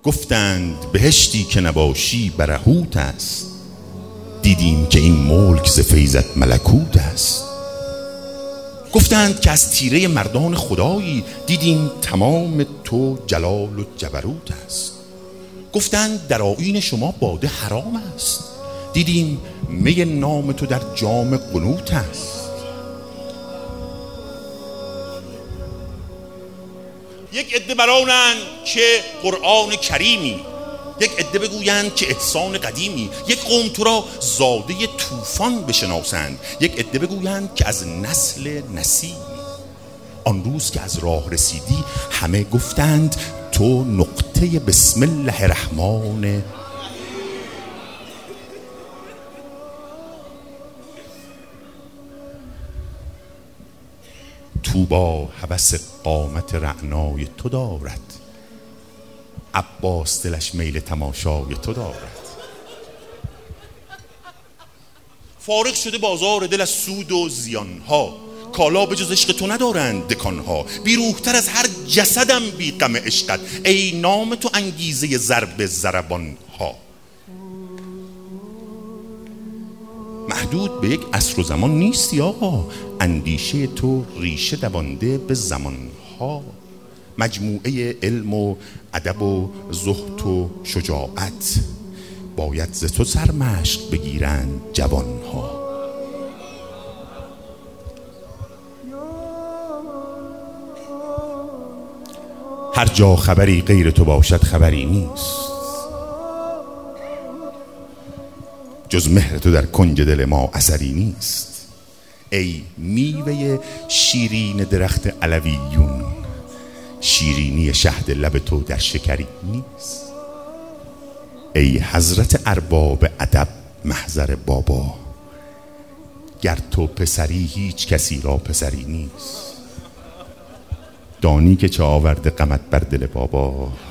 گفتند بهشتی که نباشی برهوت است، دیدیم که این ملک ز فیضت ملکوت است. گفتند که از تیره مردان خدایی، دیدیم تمام تو جلال و جبروت است. گفتند در آیین شما باده حرام است، دیدیم می نام تو در جام قنوت است. یک عده برانند که قرآن کریمی، یک عده بگویند که احسان قدیمی، یک قوم تو را زاده طوفان بشناسند، یک عده بگویند که از نسل نسیمی. آن روز که از راه رسیدی همه گفتند تو نقطه بسم الله الرحمن. طوبی هوس قامت رعنای تو دارد، عباس دلش میل تماشای تو دارد. فارغ شده بازار دل از سود و زیانها، کالا به جز عشق تو ندارند دکانها. بیروحتر از هر جسدم بی غم عشقت، ای نام تو انگیزه ضرب ضربانها. محدود به یک عصر و زمان نیستی آقا، اندیشه تو ریشه دوانده به زمانها. مجموعه علم و ادب و زهد و شجاعت، باید ز تو سرمشق بگیرند جوانها. هر جا خبری غیر تو باشد خبری نیست، جز مهر تو در کنج دل ما اثری نیست. ای میوه شیرین درخت علویون، شیرینی شهد لب تو در شکری نیست. ای حضرت ارباب ادب محضر بابا، گر تو پسری هیچ کسی را پسری نیست. دانی که چه آورده غمت بر دل بابا.